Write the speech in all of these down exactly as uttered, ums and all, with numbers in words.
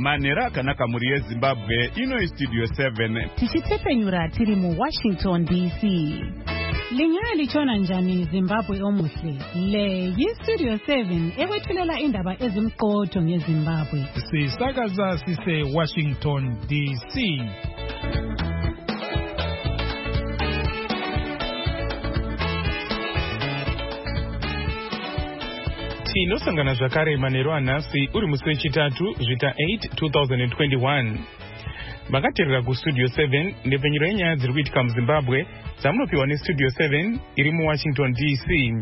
Manera kanaka muri Zimbabwe ino Studio seven. Tichitepenyura tiri mu Washington D C. Linyana lichona njani Zimbabwe omuhle. Le yi Studio seven ewethulela indaba ezimqotho ngeZimbabwe. Sisakaza sise Washington D C. Tinosangana zvakare manheru anhasi uri musi wechitatu zvita eight twenty twenty-one. Makateerera kustudio seven ndepfenyuro yenyaya dziri kuitika muZimbabwe dzamunopiwa nestudio seven iri muWashington D C.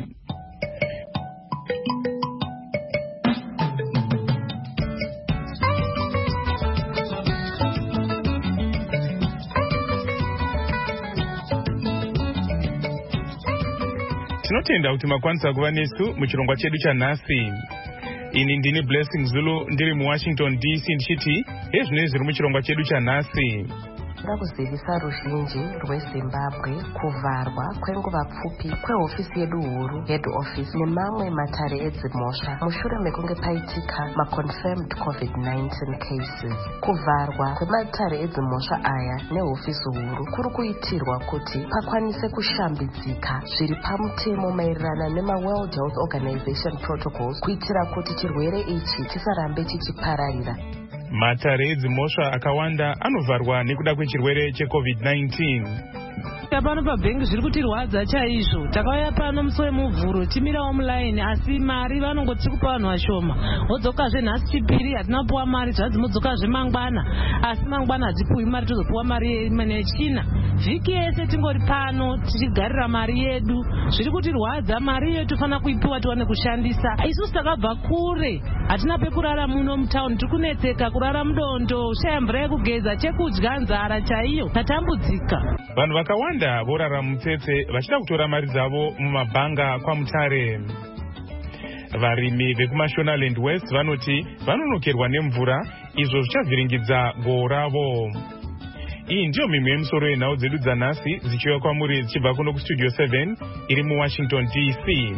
Tinotenda kuti makwanisa kuva nesu muchirongwa chedu chanhasi. Ini ndini Blessing Zulu ndiri muWashington D C ndichiti ezvinoi zviri muchirongwa chedu chanhasi. Ndakuzivisa ruzhinji rweZimbabwe kuvharwa kwenguva pfupi kwehofisi yedu huru head office nemamwe matare edzimhosva mushure mekunge paitika maconfirmed covid nineteen cases. Kuvharwa kwematare edzimhosva aya nehofisi huru kuri kuitirwa kuti pakwanise kushambidzika zviri pamutemo maererano nema-World Health Organization protocols kuitira kuti chirwere ichi chisarambe chichipararira. Matare edzimhosva akawanda anovharwa nekuda kwechirwere checovid nineteen. Pano pabhengi zviri kutirwadza chaizvo. Takauya pano musi wemuvhuro timirawo mulaini asi mari vanongoti kupa vanhu vashoma. Wodzokazve nhasi chipiri hatina kupuwa mari zvanzi mudzokazve mangwana asi mangwana hadzipuwi mari tozopuwa mari nechina. Vhiki yese tingori pano tichigarira mari yedu. Zviri kutirwadza mari yedu tofanira kuipiwa tiwane kushandisa. Isusu takabva kure hatina pekurara muno mutauni tiri kunetseka kurara mudondo shaya mvura yekugeza chekudya nzara chaiyo tatambudzika. Vanhu vakawanda vorara mutsetse vachida kutora mari dzavo mumabhanga kwamutare. Varimi vekumaShonaland West vanoti vanonokerwa nemvura izvo zvichavhiringidza gohwo ravo. Iyi ndiyo mimwe yemisoro yenhau dzedu dzanhasi dzichiuya kwamuri dzichibva kuno kustudio seven iri muWashington D C.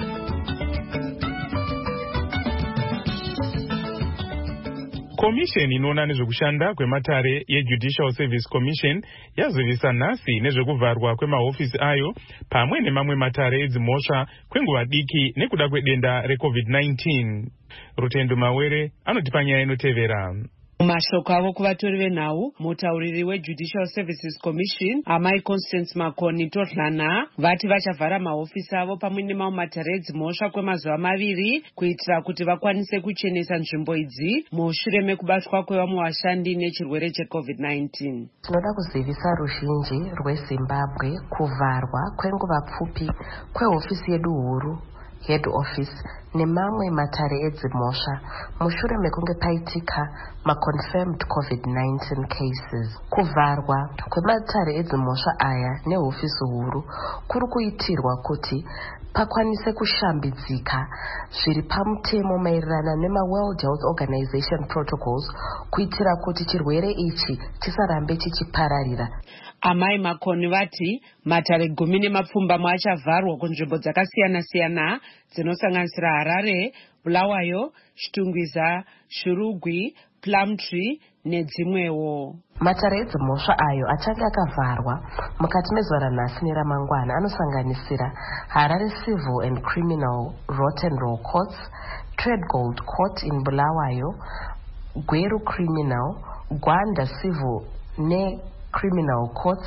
Commission inoona nezvekushanda kwematare yeJudicial Service Commission yazivisa nhasi nezvekuvharwa kwemahofisi ayo pamwe nemamwe matare edzimhosva kwenguva diki nekuda kwedenda recovid nineteen. Rutendo Mawere anotipa nyaya inotevera. Mumashoko avo kuvatori venhau, mutauriri weJudicial Services Commission amai Constance Makoni Tohlana vati vachavhara mahofisi avo pamwe nemamwe matare edzimhosva kwemazuva maviri kuitira kuti vakwanise kuchenesa nzvimbo idzi mushure mekubatwa kwevamwe vashandi nechirwere checovid nineteen. Tinoda kuzivisa ruzhinji rweZimbabwe kuvharwa kwenguva pfupi kwehofisi yedu huru head office nemamwe matare edzimhosva mushure mekunge paitika maconfirmed covid nineteen cases. Kuvharwa kwematare edzimhosva aya nehofisi huru kuri kuitirwa kuti pakwanise kushambidzika zviri pamutemo maererano nema-World Health Organization protocols kuitira kuti chirwere ichi chisarambe chichipararira. Amai Makoni vati matare gumi nemapfumbamwe achavharwa kunzvimbo dzakasiyana-siyana dzinosanganisira Harare, Bulawayo, Chitungwiza, Shurugwi, Plumtree nedzimwewo. Matare edzimhosva ayo achange akavharwa mukati mezuva ranhasi neramangwana anosanganisira Harare Civil and Criminal Rotten Row Courts, Trade Gold Court in Bulawayo, Gweru Criminal, Gwanda Civil ne Criminal Courts,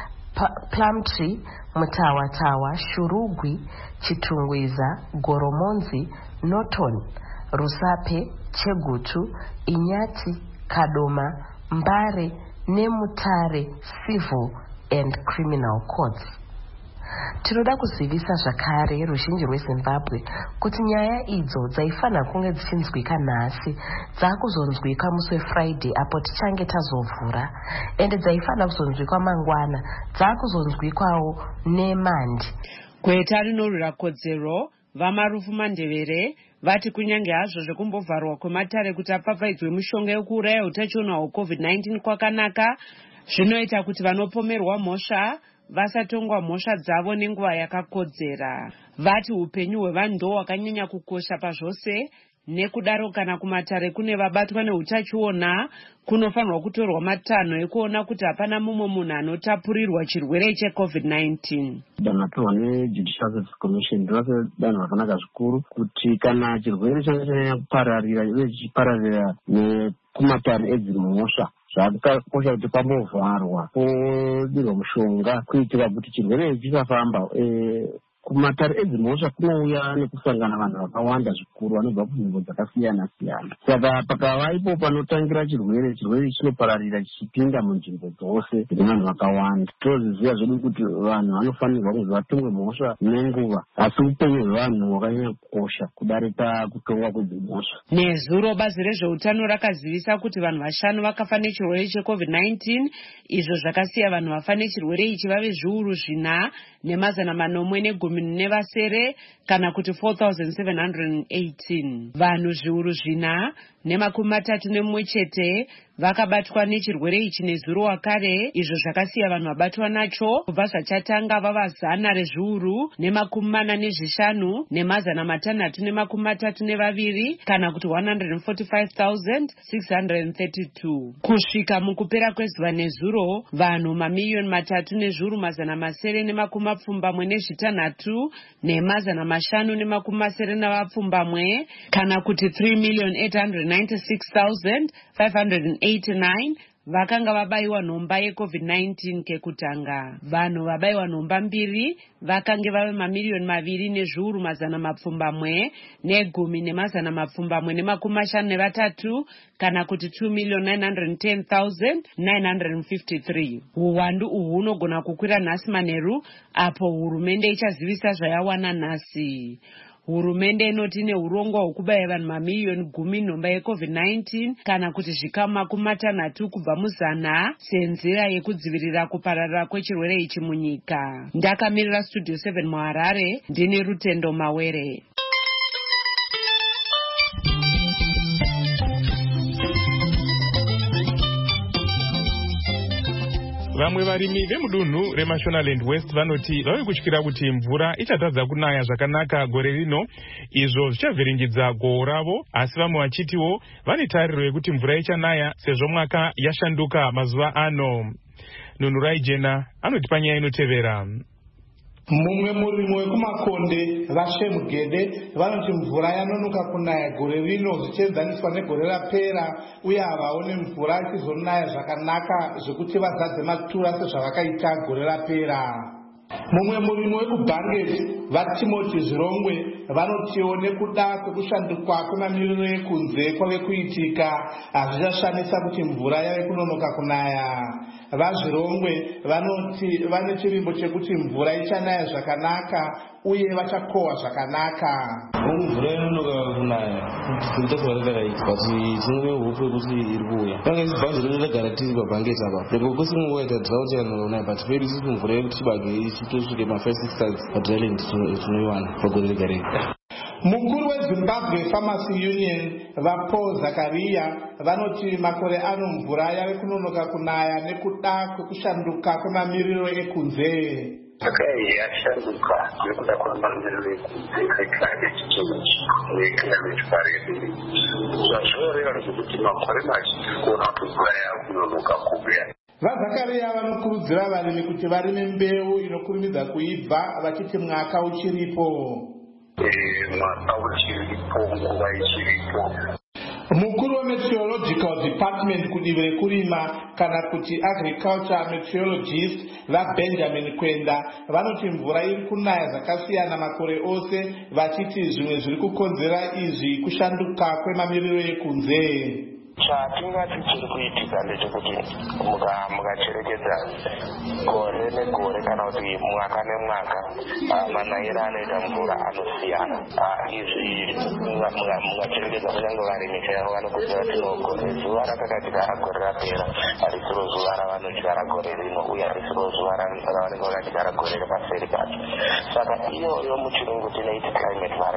Plumtree, Mutawatawa, Shurugwi, Chitungwiza, Goromonzi, Norton, Rusape, Chegutu, Inyati, Kadoma, Mbare, Nemutare Civil and Criminal Courts. Tinoda kuzivisa zvakare ruzhinji rweZimbabwe kuti nyaya idzo dzaifanira kunge dzichinzwika nhasi dzakuzonzwika musi weFriday apo tichange tazovhura, ende dzaifanira kuzonzwikwa mangwana dzakuzonzwikwawo neMandi. Gweta rinorwira kodzero vaMarufu Mandevere vati kunyange hazvo zvekumbovharwa kwematare kuti apfapfaidzwe mishonga yekuuraya utachiona hwecovid nineteen kwakanaka, zvinoita kuti vanopomerwa mhosva vasatongwa mhosva dzavo nenguva yakakodzera. Vati upenyu hwevanhu ndo hwakanyanya kukosha pazvose Nekudaro kana kumatare kune vabatwa neutachiona kunofanirwa kutorwa matanho ekuona kuti hapana mumwe munhu anotapurirwa chirwere checovid nineteen. Danho ratorwa neJudicial Service Commission ndinoti danho rakanaka zvikuru kuti kana chirwere chanyanya kupararira uye chichipararira nekumatare edzimhosva zvakakosha kuti pambovharwa podirwa mushonga kuitira kuti chirwere ichi chisafamba. Kumatare edzimhosva kunouya nekusangana vanhu vakawanda zvikuru vanobva kunzvimbo dzakasiyana siyana. Saka pakava ipo panotangira chirwere, chirwere chinopararira chichipinda munzvimbo dzose dzine vanhu vakawanda. Tozviziva zvedu kuti vanhu vanofanirwa kunzi vatongwe mhosva nenguva, asi upenyu hwevanhu hwakanyanya kukosha kudarika kutongwa kwedzimhosva. Nezuro bazi rezveutano rakazivisa kuti vanhu vashanu vakafa nechirwere checovid nineteen, izvo zvakasiya vanhu vafa nechirwere ichi vave zviuru zvina nemazana manomwe negumi nevasere kana kuti four thousand seven hundred eighteen. Vanhu zviuru zvina nemakumi matatu nemumwe chete vakabatwa nechirwere ichi nezuro wakare, izvo zvakasiya vanhu vabatwa nacho kubva zvachatanga vava zana rezviuru nemakumi mana nezvishanu nemazana matanhatu nemakumi matatu nevaviri kana kuti one hundred forty-five thousand six hundred thirty-two. Kusvika mukupera kwezuva nezuro, vanhu mamiliyoni matatu nezviuru mazana masere nemakumi mapfumbamwe nezvitanhatu nemazana mashanu nemakumi masere navapfumbamwe kana kuti three million eight hundred ninety-six thousand five hundred eighty-nine vakanga vabaiwa nhomba yecovid nineteen kekutanga. Vanhu vabaiwa nhomba mbiri vakange vave mamiliyoni maviri nezviuru mazana mapfumbamwe negumi nemazana mapfumbamwe nemakumi mashanu nevatatu kana kuti two million nine hundred ten thousand nine hundred fifty-three. Uwandu uhu hunogona kukwira nhasi manheru apo hurumende ichazivisa zvayawana nhasi. Hurumende inoti ine urongwa hwekubaya vanhu mamiliyoni gumi nhomba yecovid nineteen kana kuti zvikamu makumi matanhatu kubva muzana senzira yekudzivirira kupararira kwechirwere ichi munyika. Ndakamirira Studio seven muHarare, ndine Rutendo Mawere. Vamwe varimi vemudunhu reMashonaland West vanoti vave kutyira kuti mvura ichatadza kunaya zvakanaka gore rino, izvo zvichavhiringidza gohwo ravo, asi vamwe vachitiwo vane tariro yekuti mvura ichanaya sezvo mwaka yashanduka mazuva ano. Nunurai Jena anoti panyaya inotevera. Mumwe murimo wekumakonde vaShemugede vanoti mvura yanonoka kunaya gore rino zvichienzaniswa negore rapera, uye havaone mvura ichizonaya zvakanaka zvekuti vazadze matura sezvavakaita gore rapera. Mumwe murimo wekuBhanget vaTimothy Zvirongwe vanotiwo nekuda kwekushanduka kwemamiriro ekunze kwave kuitika hazvichashamisa kuti mvura yave kunonoka kunaya. VaZvirongwe vanoti vane chirimbo chekuti mvura ichanaya zvakanaka uye vachakohwa zvakanaka. Mvura inonoka kunaya kuita kwavakaita kuti tinove hope yekuti iri kuuya. Panga isi bhazi redu ragara tiri paBhanget apa leko kusinguva ita drought yanonaya, but pedu isi mvura yekuti chibage ichitosvike ma-first six stars padryland tinoiwana pagore rega rega. Mukuru weZimbabwe Pharmacy Union vaPaul Zakaria vanoti makore ano mvura yave kunonoka kunaya nekuda kwekushanduka kwemamiriro ekunze. Sakai yashanduka nekuda kwemamiriro ekunze climate change neclimate variability. Zvazvoreva kuti makore mazhinji kuona kuti mvura yave kunonoka kubuya. VaZakaria vanokurudzira varimi kuti varime mbeu inokurumidza kuibva vachiti mwaka uchiripo. Mwaka uchiripo, nguva ichiripo. Mukuru weMeteorological Department kudivi rekurima kana kuti Agriculture Meteorologist vaBenjamin Kwenda vanoti mvura iri kunaya zvakasiyana makore ose, vachiti zvimwe zviri kukonzera izvi kushanduka kwemamiriro ekunze. Chatingati chiri kuitika ndechekuti mukacherekedza gore negore kana kuti mwaka nemwaka manayiro anoita mvura anosiyana. Izvi mukacherekedza kunyange varimi chaivo vanokuziva kuti zuva rakakatika ragore rapera harisiro zuva ravanodyara gore rino, uye harisiro zuva ravanenge vakadyara gore repaseri pacho. Saka iyoyo muchirungu tinoiti climate variability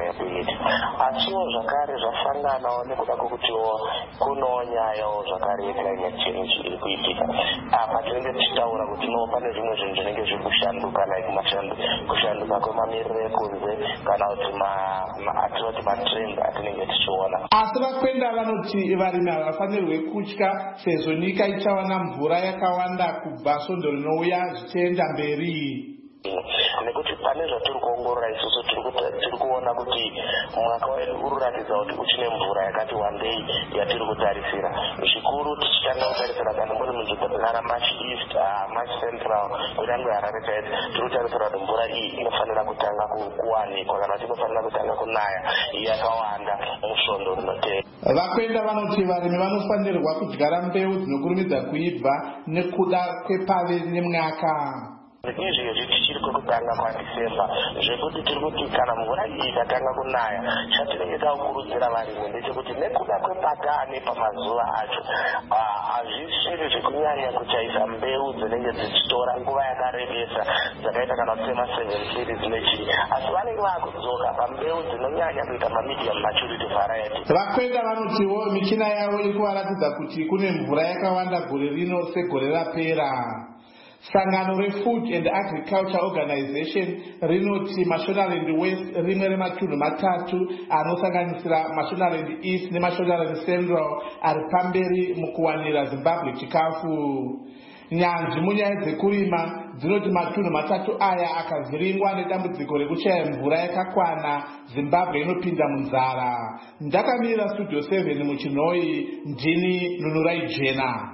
asiwo zvakare zvasanganawo nekuda kwekutiwo kunowo nyayawo zvakare yeclimate change iri kuitika apa tinenge tichitaura kuti no pane zvimwe zvinhu zvinenge zviri kushanduka like kushanduka kwemamiriro ekunze kana kuti atinoti matrend atinenge tichiona. Asi vakwenda vanoti varimi havafanirwe kutya sezvo nyika ichawana mvura yakawanda kubva svondo rinouya zvichienda mberi. Nekuti pane zvatiri kuongorora isusu tiri kuona kuti mwaka wedu uri kuratidza kuti uchine mvura yakati wandei yatiri kutarisira. Zvikuru tichitanga kutarisira kana muri munzvimbo dzinana March East, March Central, kunyangwe Harare chaidzo, tiri kutarisira kuti mvura iyi inofanira kutanga kuwanikwa kana kuti inofanira kutanga kunaya yakawanda musvondo rinotevera. Vakwenda vanoti varimi vanofanirwa kudyara mbeu dzinokurumidza kuibva nekuda kwepave nemwaka. Izvezvi tichiri kwekutanga kwaDisemba zvekuti tiri kuti kana mvura iyi ikatanga kunaya chatinenge takukurudzira varimi ndechekuti nekuda kwepatane pamazuva acho hazvisiri zvekunyanya kuchaisa mbeu dzinenge dzichitora nguva yakarebesa dzakaita kana kusema seven series nechii asi vanenge vakudzoka pambeu dzinonyanya kuita mamedium maturity variety. Vakwenda vanotiwo michina yavo iri kuvaratidza kuti kune mvura yakawanda gore rino segore rapera. Sangano reFood and Agriculture Organization rinoti Mashonaland West rimwe rematunhu matatu anosanganisira Mashonaland East neMashonaland Central ari pamberi mukuwanira Zimbabwe chikafu. Nyanzvi munyaya dzekurima dzinoti matunhu matatu aya akavhiringwa nedambudziko rekushaya mvura yakakwana Zimbabwe inopinda munzara. Ndakamira Studio seven muChinoi, ndini Nunurai Jena.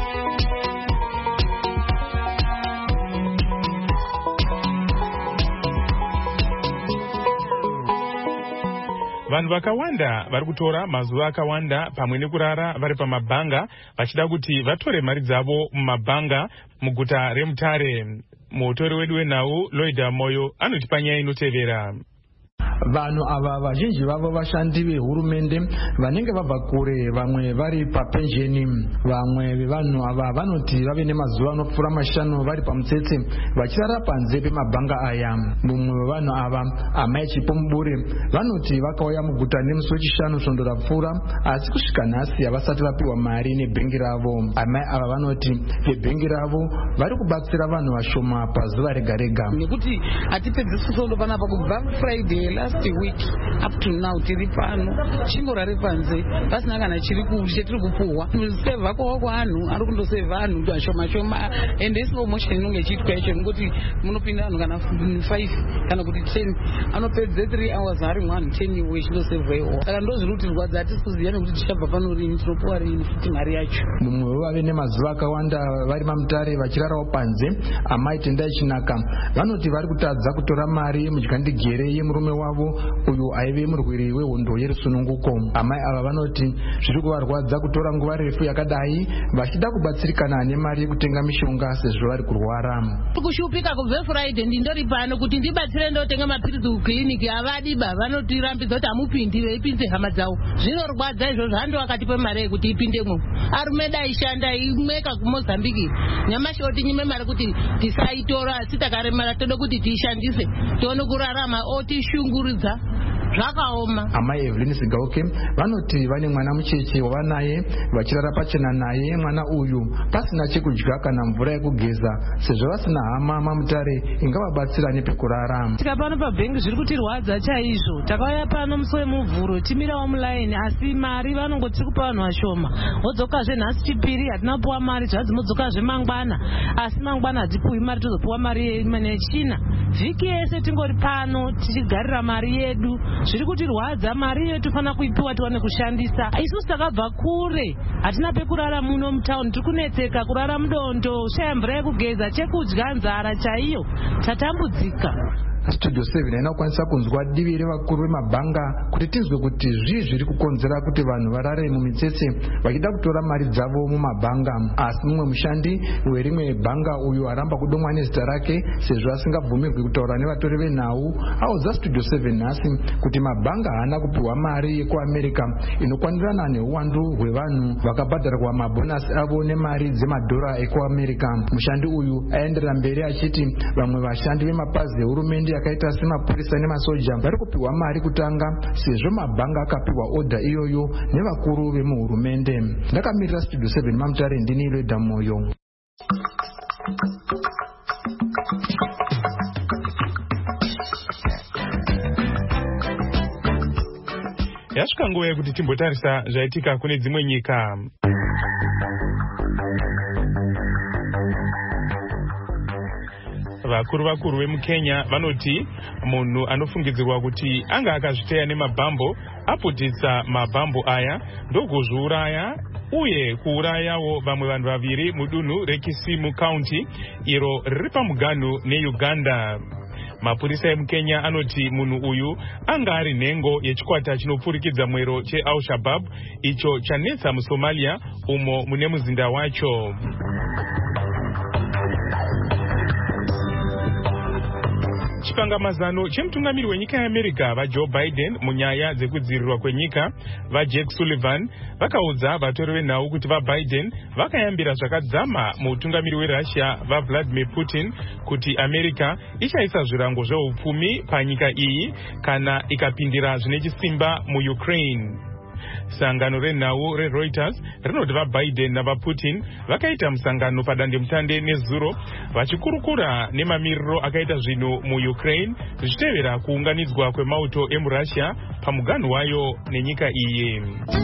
Vanhu vakawanda vari kutora mazuva akawanda pamwe nekurara vari pamabhanga vachida kuti vatore mari dzavo mumabhanga muguta reMutare. Mutori wedu wenhau Loida Moyo anotipa nyaya inotevera. Vanhu ava vazhinji vavo vashandi vehurumende vanenge vabva kure, vamwe vari papensheni. Vamwe vevanhu ava vanoti vave nemazuva anopfuura mashanu vari pamutsetse vachirara panze pemabhanga aya. Mumwe wevanhu ava, Amai Chipomubure, vanoti vakauya muguta nemusi wechishanu svondo rapfuura asi kusvika nhasi havasati vapiwa mari nebhengi ravo. Amai ava vanoti vebhengi ravo vari kubatsira vanhu vashoma pazuva rega rega. Nekuti hatipedzisi svondo panapa kubva Friday last week up to now tiri pano chingorare panze pasina kana chiri chetiri kupuhwa. Kusevha kwawo kwanhu ari kundosevha anhu ashoma shoma ende slow motion inonge ichiitwa yacho nekuti munopinda vanhu kana five kana kuti ten anopedze three hours ari mwanhu ten iwe chindosevhaiwa. Saka ndozviri kuti rwadza hatisi kuziva nekuti tichabva pano rini tinopuwa rini futi mari yacho. Mumwe wevave nemazuva akawanda vari maMutare vachirarawo panze, Amai Tendai Chinaka, vanoti vari kutadza kutora mari mudyandigere yemurume wavo uyu aive murwiri wehondo yerusununguko. Amai ava vanoti zviri kuvarwadza kutora nguva refu yakadai vachida kubatsirikana nemari yekutenga mishonga sezvo vari kurwara. Kushupika kubve Friday ndindori pano kuti ndibatsire ndotenga mapirizi kukiliniki avadiba vanotirambidza kuti hamupindi veipinze hama dzavo. Zvinorwadza izvozvo hando akatipe mari yekuti ipindemwo. Arume daishanda imweka kuMozambique. Nyamashi otinyime mari kuti tisaitora asi takaremara toda kuti tiishandise tione kurarama otishunguridza zvakaoma. Amai Evelyn Sigauke vanoti vane mwana mucheche wavanaye vachirara pachena naye mwana uyu pasina chekudya kana mvura yekugeza sezvo vasina hama maMutare ingavabatsira nepekurara. Tika pano pabhengi zviri kutirwadza chaizvo. Takauya pano musi wemuvhuro timirawo mulaini asi mari vanongoti kupa vanhu vashoma. Wodzokazve nhasi chipiri hatina kupuwa mari zvadzimodzokazve mangwana asi mangwana hadzipuwi mari tozopuwa mari yechina. Vhiki yese tingori pano tichigarira mari yedu. Zviri kutirwadza mari yedu tofana kuipiwa tiwane kushandisa. Isusu takabva kure hatina pekurara muno mutauni tiri kunetseka kurara mudondo shaya mvura yekugeza chekudya nzara chaiyo tatambudzika. Studio seven inokwanisa kunzwa divi revakuru vemabhanga kuti tinzwe kuti zvii zviri kukonzera kuti vanhu varare mumitsetse vachida kutora mari dzavo mumabhanga. Asi mumwe mushandi werimwe bhanga uyu aramba kudomwa nezita rake sezvo asingabvumirwi kutaura nevatori venhau audza Studio seven nhasi kuti mabhanga haana kupiwa mari yekuAmerica inokwanirana neuwandu hwevanhu vakabhadharwa mabhonasi avo nemari dzemadhora ekuAmerica. Mushandi uyu aenderera mberi achiti vamwe vashandi vemapazi ehurumende akaita semapurisa nemasoja vari kupiwa mari kutanga sezvo mabhanga akapiwa odha iyoyo nevakuru vemuhurumende. Ndakamirira Studio seven Mamutare, ndini Lweda Moyo. Yasvika nguva yekuti timbotarisa zvaitika kune dzimwe nyika. Vakuru vakuru vemuKenya vanoti munhu anofungidzirwa kuti anga akazviteya nemabhambo aputisa mabhambo aya ndokuzviuraya uye kuurayawo vamwe vanhu vaviri mudunhu reKisimu County iro riri pamuganhu neUganda. Mapurisa emuKenya anoti munhu uyu anga ari nhengo yechikwata chinopfurikidza mwero cheAl-Shabaab icho chanetsa muSomalia umo mune muzinda wacho. Chipangamazano chemutungamiri wenyika yeAmerica vaJoe Biden munyaya dzekudzivirirwa kwenyika vaJake Sullivan vakaudza vatori venhau kuti vaBiden vakayambira zvakadzama muutungamiri weRussia vaVladimir Putin kuti America ichaisa zvirango zveupfumi panyika iyi kana ikapindira zvine chisimba muUkraine. Sangano renhau reReuters rinoti vaBiden navaPutin vakaita musangano padandemutande nezuro vachikurukura nemamiriro akaita zvinhu muUkraine zvichitevera kuunganidzwa kwemauto emuRussia pamuganhu wayo nenyika iyi.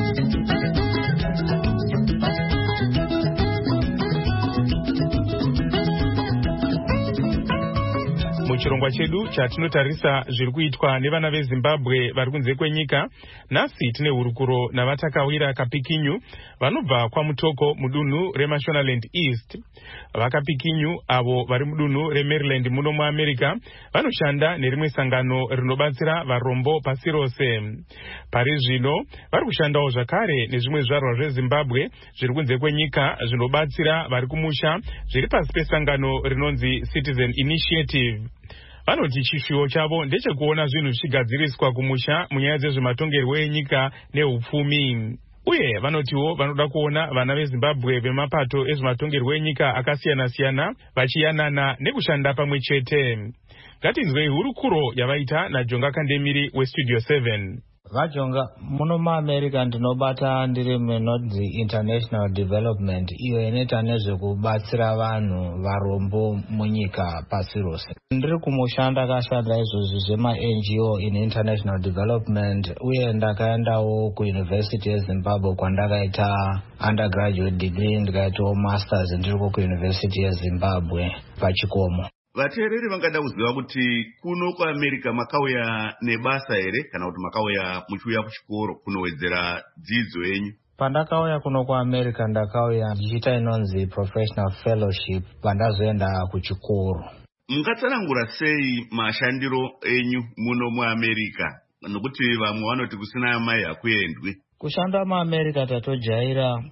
Muchirongwa chedu chatinotarisa zviri kuitwa nevana veZimbabwe vari kunze kwenyika, nhasi tine hurukuro navatakawira Kapikinyu vanobva kwaMutoko mudunhu reMashonaland East. VaKapikinyu avo vari mudunhu reMaryland muno muAmerica vanoshanda nerimwe sangano rinobatsira varombo pasi rose. Pari zvino vari kushandawo zvakare nezvimwe zvarwa zveZimbabwe zviri kunze kwenyika zvinobatsira vari kumusha zviri pasi pesangano rinonzi Citizen Initiative. Vanoti chishuwo chavo ndechekuona zvinhu zvichigadziriswa kumusha munyaya dzezvematongerwo enyika neupfumi. Uye vanotiwo vanoda kuona vana veZimbabwe vemapato ezvematongerwo enyika akasiyana-siyana vachiyanana nekushanda pamwe chete. Ngatinzwei hurukuro yavaita naJonga Kandemiri weStudio seven. Vajonga, muno muAmerica ndinobata ndiri munodzi International Development iyo inoita nezvekubatsira vanhu varombo munyika pasi rose. Ndiri kumushanda kashanda izvozvo zvema-N G O in International Development uye ndakaendawo kuUniversity yeZimbabwe kwandakaita undergraduate degree ndikaitawo masters ndiriko kuUniversity yeZimbabwe pachikomo. Vateereri vangada kuziva kuti kuno kuAmerica makauya nebasa here kana kuti makauya muchiuya kuchikoro kunowedzera dzidzo yenyu? Pandakauya kuno kuAmerica ndakauya ndichiita inonzi professional fellowship pandazoenda kuchikoro. Mungatsanangura sei mashandiro enyu muno muAmerica nokuti vamwe vanoti kusina mai hakuendwi? Kushanda muAmerica tatojaira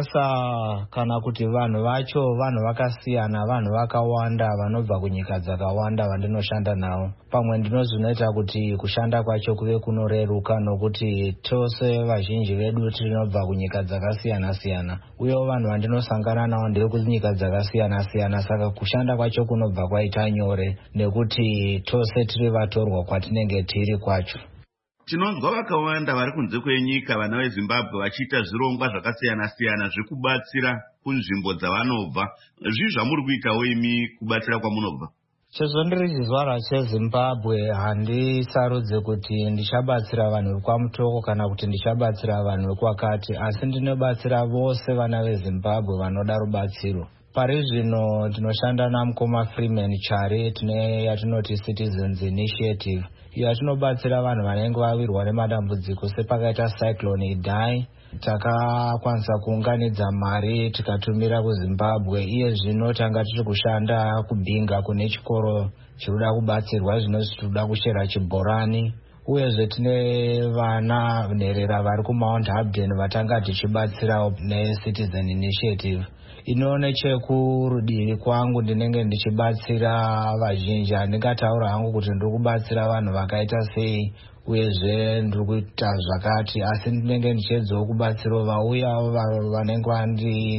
ibasa kana kuti vanhu vacho vanhu vakasiyana, vanhu vakawanda vanobva kunyika dzakawanda vandinoshanda navo. Pamwe ndinozvinoita kuti kushanda kwacho kuve kunoreruka nokuti tose vazhinji vedu tinobva kunyika dzakasiyana-siyana. Uyewo vanhu vandinosangana navo ndiri kunyika dzakasiyana-siyana, saka kushanda kwacho kunobva kwaita nyore nekuti tose tiri vatorwa kwatinenge tiri kwacho. Tinonzwa vakawanda vari kunze kwenyika vana veZimbabwe vachiita zvirongwa zvakasiyana-siyana zvekubatsira kunzvimbo dzavanobva. Zvii zvamuri kuitawo imi kubatsira kwamunobva? Sezvo ndiri chizvarwa cheZimbabwe handisarudze kuti ndichabatsira vanhu vekwamutoko kana kuti ndichabatsira vanhu vekwakati, asi ndinobatsira vose vana veZimbabwe vanoda rubatsiro. Pari zvino tinoshanda namukoma Freeman Chari tine yatinoti Citizens Initiative. Yatinobatsira vanhu vanenge vawirwa nemadambudziko sepakaita cyclone Idai. Takakwanisa kuunganidza mari tikatumira kuZimbabwe. Iye zvino tanga tiri kushanda kubhinga kune chikoro chirikuda kubatsirwa zvino tinoda kushera chibhorani. Uyezve tine vana nherera vari kuMount Hamden vatanga tichibatsirawo neCitizen Initiative. Inoone chekurudivi kwangu ndinenge ndichibatsira vazhinji. Handingataura hangu kuti ndiri kubatsira vanhu vakaita sei uyezve ndiri kuita zvakati, asi ndinenge ndichiedzawo kubatsirawo vauyawo vanenge vandi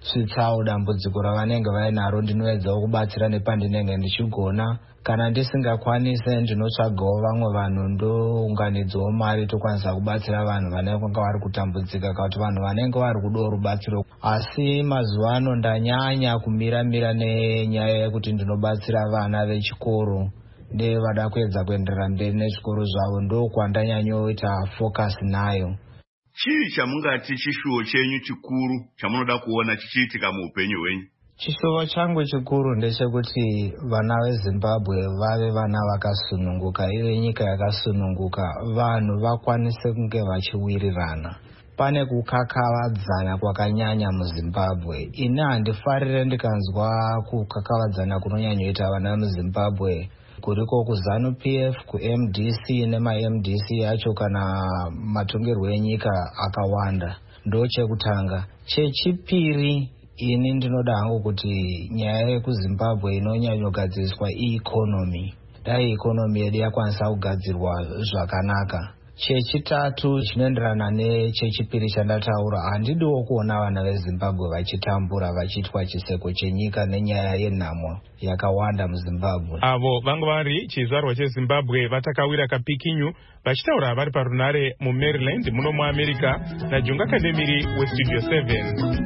svitsawo dambudziko ravanenge vainaro ndinoedzawo kubatsira nepandinenge ndichigona. Kana ndisingakwanise ndinotsvagawo vamwe vanhu ndounganidzawo mari tokwanisa kubatsira vanhu vanenge vari kutambudzika kana kuti vanhu vanenge vari kudawo rubatsiro. Asi mazuva ano ndanyanya kumira-mira nenyaya yekuti ndinobatsira vana vechikoro ndevada kuedza kuenderera mberi nechikoro zvavo, ndokwandanyanyoita focus nayo. Chii chamungati chishuwo chenyu chikuru chamunoda kuona chichiitika muupenyu hwenyu? Chishuwo changu chikuru ndechekuti vana veZimbabwe vave vana vakasununguka, ive nyika yakasununguka, vanhu vakwanise kunge vachiwirirana. Pane kukakavadzana kwakanyanya muZimbabwe. Ini handifarire ndikanzwa kukakavadzana kunonyanyoita vana muZimbabwe kuriko kuZANU P F, kuM D C nemaM D C yacho kana matongerwo enyika akawanda. Ndo chekutanga. Chechipiri, ini ndinoda hangu kuti nyaya yekuZimbabwe inonyanyogadziriswa ieconomy. Dai ikonomi yedu yakwanisa kugadzirwa zvakanaka. Chechitatu chinoenderana nechechipiri chandataura, handidiwo kuona vana veZimbabwe vachitambura vachiitwa chiseko chenyika nenyaya yenhamo yakawanda muZimbabwe. Avo vanga vari chizvarwa cheZimbabwe vatakawira kapikinyu vachitaura vari parunare muMaryland muno muAmerica naJunga Kandemiri weStudio seven.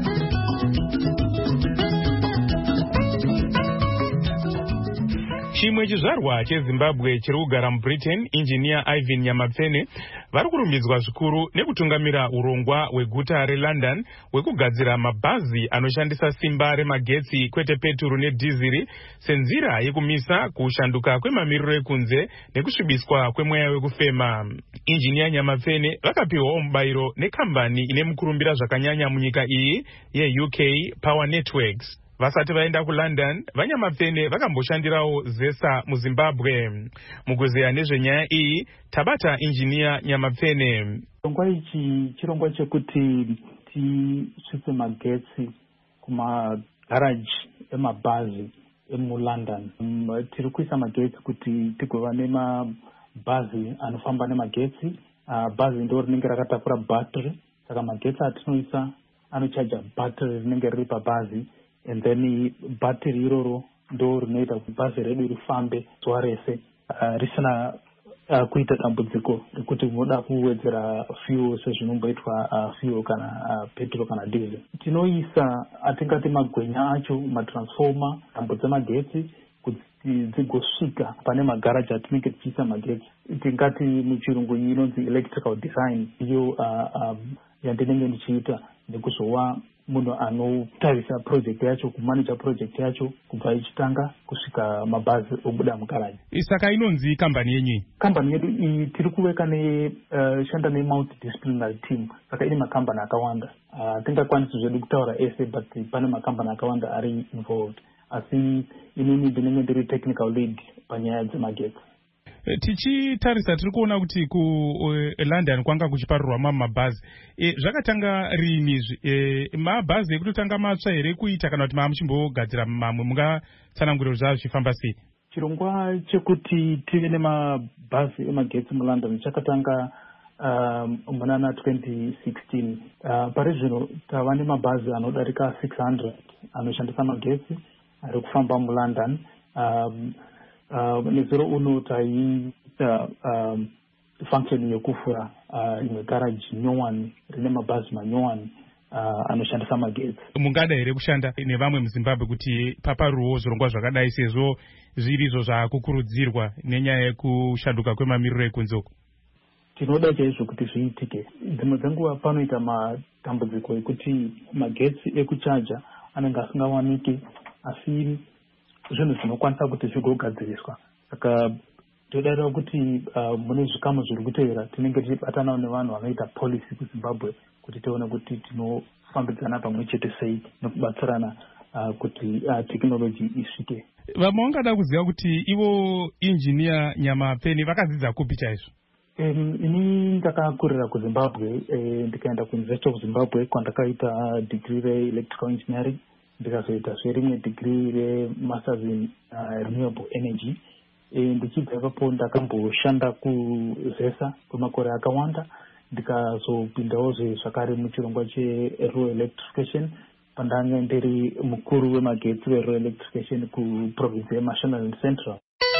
Chimwe chizvarwa cheZimbabwe chiri kugara muBritain, injiniya Ivan Nyamapfene, vari kurumbidzwa zvikuru nekutungamira urongwa hweguta reLondon hwekugadzira mabhazi anoshandisa simba remagetsi kwete peturu nedhiziri senzira yekumisa kushanduka kwemamiriro ekunze nekusvibiswa kwemweya wekufema. Injiniya Nyamapfene vakapiwawo mubayiro nekambani ine mukurumbira zvakanyanya munyika iyi yeU K Power Networks. Vasati vaenda kuLondon, Vanyamapfene vakamboshandirawo ZESA muZimbabwe. Mukuzeya nezvenyaya iyi, tabata injiniya Nyamapfene. Chirongwa ichi chirongwa chekuti tisvitse magetsi kumagaraji emabhazi emuLondon. Tiri kuisa magetsi kuti tigova nemabhazi anofamba nemagetsi. Bhazi ndo rinenge rakatakura bhatiri, saka magetsi atinoisa anochaja bhatiri rinenge riri pabhazi. And then bhatiri iroro ndo rinoita kuti bhazi redu rifambe zuva rese uh, risina uh, kuita dambudziko rekuti unoda kuwedzera fuel sezvinomboitwa uh, fuel kana uh, petrol kana diesel. Tinoisa atingati magwenya acho matransformer tambo dzemagetsi kuti dzigosvika pane magaraji atinenge tichiisa magetsi. Tingati muchirungu inonzi electrical design iyo uh, um, yandinenge ndichiita nekuzova munhu anotarisa project yacho, kumanager project yacho kubva ichitanga kusvika mabhazi obuda mugaraji. Saka inonzi kambani yenyu? Kambani yedu iyi tiri kuveka neshanda uh, nemultidisciplinary team, saka ine makambani akawanda. Uh, tingakwanisi zvedu kutaura ese, but pane makambani akawanda ari involved. Asi inini ndinenge ndiri technical lead panyaya dzemagetsi. Tichitarisa tiri kuona kuti kuLondon kwanga kuchiparirwa mamwe mabhazi. E, zvakatanga rini e, mabhazi ekutotanga matsva here kuita kana kuti mamuchimbogadzira mamwe mungatsananguriro zvazvo zvichifamba sei? Chirongwa chekuti tive nemabhazi emagetsi muLondon chakatanga um, munana twenty sixteen. Uh, pari zvino tava nemabhazi anodarika six hundred anoshandisa magetsi ari kufamba muLondon. Um, Uh, nezero uno taiita um, function yekufura uh, imwe garaji nyowani rine mabhazi manyowani uh, anoshandisa magetsi. Mungada here kushanda nevamwe muZimbabwe kuti paparuwo zvirongwa zvakadai sezvo zviri izvo zvakukurudzirwa nenyaya yekushanduka kwemamiriro ekunzoko? Tinoda chaizvo kuti zviitike. Dzimwe dzenguva panoita matambudziko ekuti magetsi ekuchaja anenge asingawaniki, asi zvinhu zvinokwanisa kuti zvigogadziriswa. Saka todarira kuti uh, mune zvikamu zviri kutevera tinenge tichibatanawo nevanhu vanoita policy kuZimbabwe kuti tione kuti tinofambidzana pamwe chete sei nekubatsirana uh, kuti uh, technology isvike. Vamwe vangada kuziva kuti ivo injiniya Nyamapfene vakadzidza kupi chaizvo? Um, ini ndakakurira kuZimbabwe, eh, ndikaenda kuUniversity of Zimbabwe kwandakaita degree re-electrical engineering. Ndikazoita zverimwe degree remasters in uh, renewable energy. E, ndichibva ipapo ndakamboshanda kuZESA kwemakore akawanda, ndikazopindawo zvakare muchirongwa cherural electrification pandanga ndiri mukuru wemagetsi weRoyal Electrification kuprovince yeMashonaland Central.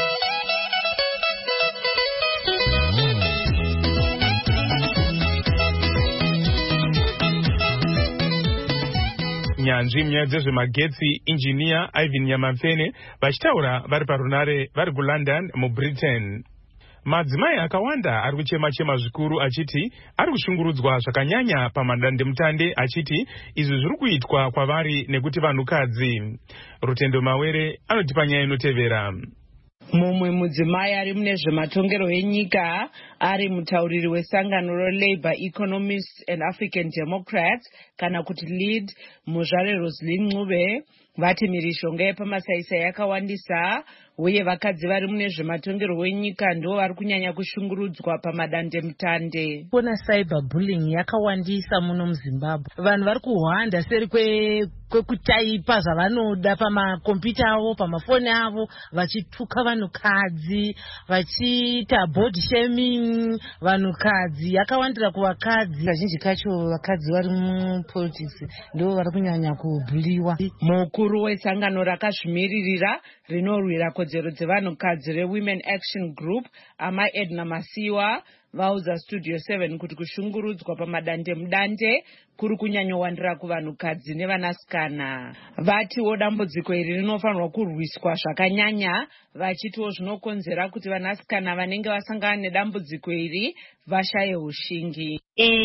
nyanzvi munyaya dzezvemagetsi injiniya Ivan Nyamapfene vachitaura vari parunare vari kuLondon muBritain. Madzimai akawanda ari kuchema-chema zvikuru achiti ari kushungurudzwa zvakanyanya pamadandemutande achiti izvi zviri kuitwa kwavari nekuti vanhukadzi. Rutendo Mawere anotipa nyaya inotevera. Mumwe mudzimai ari mune zvematongero enyika ari mutauriri wesangano reLabour Economists and African Democrats kana kuti lead muzvare Roslyn Ncube vati mhirishonga yepamasaisa yakawandisa uye vakadzi vari mune zvematongero wenyika ndo vari kunyanya kushungurudzwa pamadandemutande. Kuna cyberbullying yakawandisa muno muZimbabwe. Vanhu vari kuhwanda seri kwe kwekutaipa zvavanoda pamakombiyuta avo pamafoni avo vachituka vanhukadzi vachiita body shaming vanhukadzi yakawandira kuvakadzi. Kazhinji kacho vakadzi vari mupolitics ndo vari kunyanya kubhuliwa. Mukuru wesangano rakazvimiririra rinorwira kodzero dzevanhukadzi reWomen Action Group Amai Edna Masiwa vauza Studio seven kuti kushungurudzwa pamadandemudande kuri kunyanyowandira kuvanhukadzi nevanasikana. Vatiwo dambudziko iri rinofanirwa kurwiswa zvakanyanya vachitiwo zvinokonzera kuti vanasikana vanenge vasangana nedambudziko iri vashaye ushingi.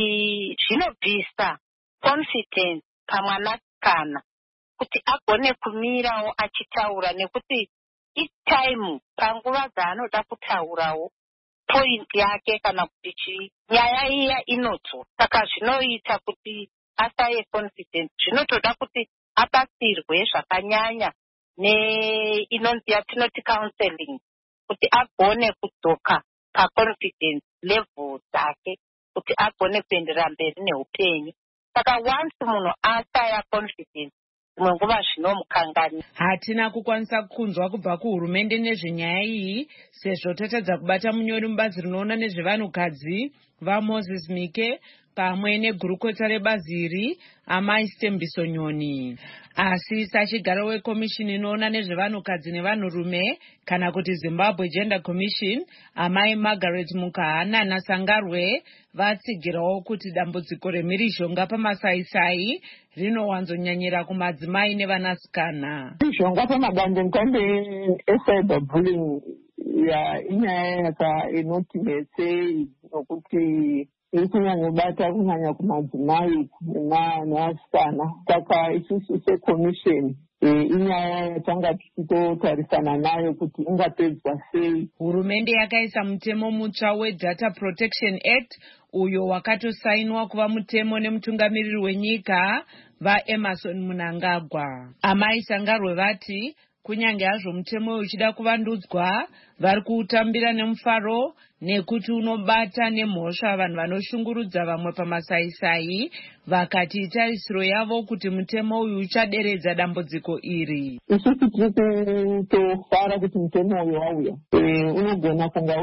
Zvinobvisa confidence pamwanasikana kuti agone kumirawo achitaura nekuti itime panguva dzaanoda kutaurawo point yake kana kuti chi nyaya iya inodzo. Saka zvinoita kuti asaye confidence zvinotoda kuti abatsirwe zvakanyanya neinonzi yatinoti counseling kuti agone kudzoka paconfidence level dzake kuti agone kuenderera mberi neupenyu. Saka once munhu asaya confidence munguva zvinomukangani. Hatina kukwanisa kunzwa kubva kuhurumende nezvenyaya iyi sezvo tatadza kubata munyori mubazi rinoona nezvevanhukadzi vaMoses Mike pamwe negurukota rebazi iri Amai Stembiso Nyoni. Asi sachigaro wekomishini inoona nezvevanhukadzi nevanhurume kana kuti Zimbabwe Gender Commission Amai Margaret Mukahana naSangarwe vatsigirawo kuti dambudziko remhirishonga pamasaisai rinowanzonyanyira kumadzimai nevanasikana. Mhirishonga pamadandemutande ecyberbullying ya inyaya inoti mhetsei nokuti iri kunyanyobata kunyanya kumadzimai nevasikana. Saka isusu sekomisheni inyaya yatanga tichitotarisana nayo kuti ingapedzwa sei. Hurumende yakaisa mutemo mutsva weData Protection Act uyo wakatosainwa kuva mutemo nemutungamiriri wenyika vaEmerson Mnangagwa. Amai Sangarwe vati kunyange hazvo mutemo uchida kuvandudzwa vari kuutambira nemufaro nekuti unobata nemhosva vanhu vanoshungurudza vamwe pamasaisai vakati itarisiro yavo kuti mutemo uyu uchaderedza dambudziko iri. Isusu tiri kutofara kuti mutemo uyu wauya unogona kunga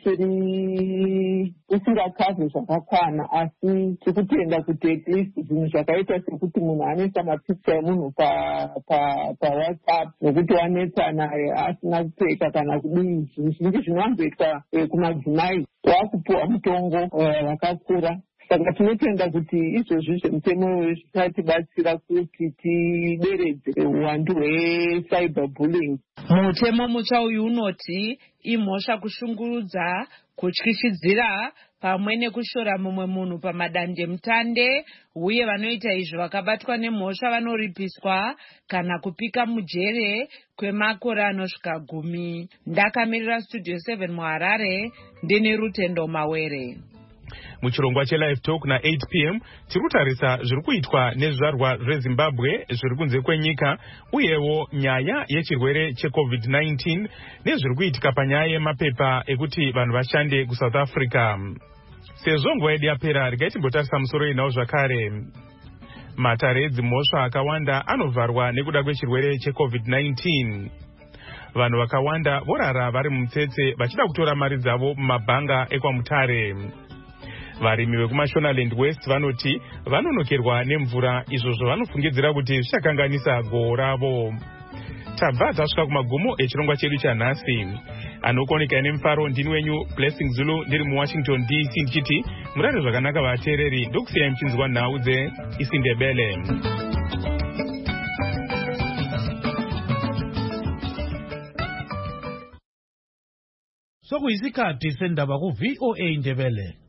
usiri usingakavhe zvakakwana asi tiri kutenda kuti at least zvinhu zvakaita sekuti munhu anesa mapikicha emunhu pawhatsapp nokuti wanetsana asina kupfeka kana kudii zvinhu zvinenge zvinowanzoitwa kumadzimai wakupuwa mutongo wakakura. Saka tinotenda kuti izvozvi zvemutemo zvichatibatsira kuti tideredze uwandu hwecyberbullying. Mutemo mutsva uyu unoti imhosva kushungurudza, kutyishidzira pamwe nekushora mumwe munhu pamadandemutande uye vanoita izvo vakabatwa nemhosva vanoripiswa kana kupika mujere kwemakore anosvika gumi. Ndakamirira Studio seven muHarare ndine Rutendo Mawere. Muchirongwa cheLive Talk na eight p m tiri kutarisa zviri kuitwa nezvizvarwa zveZimbabwe zviri kunze kwenyika uyewo nyaya yechirwere checovid nineteen nezviri kuitika panyaya yemapepa ekuti vanhu vashande kuSouth Africa. Sezvo nguva yedu yapera regai timbotarisa musoro inawo zvakare. Matare edzimhosva akawanda anovharwa nekuda kwechirwere checovid nineteen. Vanhu vakawanda vorara vari mumutsetse vachida kutora mari dzavo mumabhanga ekwaMutare. Varimi vekuMashonaland West vanoti vanonokerwa nemvura, izvo zvavanofungidzira kuti zvichakanganisa gohwo ravo. Tabva tasvika kumagumo echirongwa chedu chanhasi. Anokoneka nemufaro ndini wenyu Blessing Zulu ndiri muWashington D C ndichiti murare zvakanaka vateereri, ndokusiyai muchinzwa nhau dzeIsindebele. Sokuyisikhathi sendaba ku V O A Indebele.